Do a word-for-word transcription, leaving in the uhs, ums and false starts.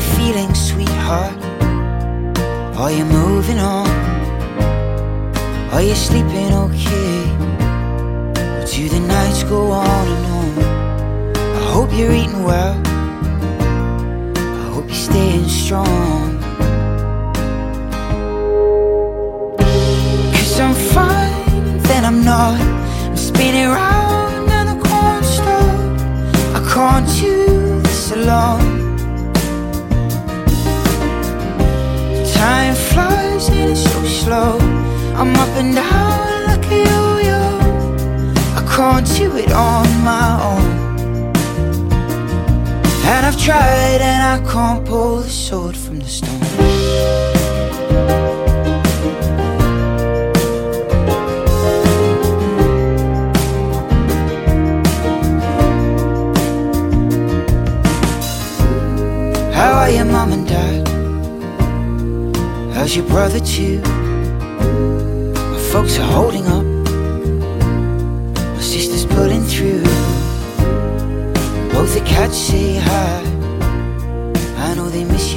feeling, sweetheart? Are you moving on? Are you sleeping okay? Or do the nights go on and on? I hope you're eating well, I hope you're staying strong. Cause I'm fine, then I'm not. I'm spinning round and I can't stop. I can't do this alone. Time flies and it's so slow. I'm up and down like a yo-yo. I can't do it on my own. And I've tried and I can't pull the sword from the stone. How are your mom and dad? How's your brother too? My folks are holding up, my sister's pulling through. Both the cats say hi, I know they miss you.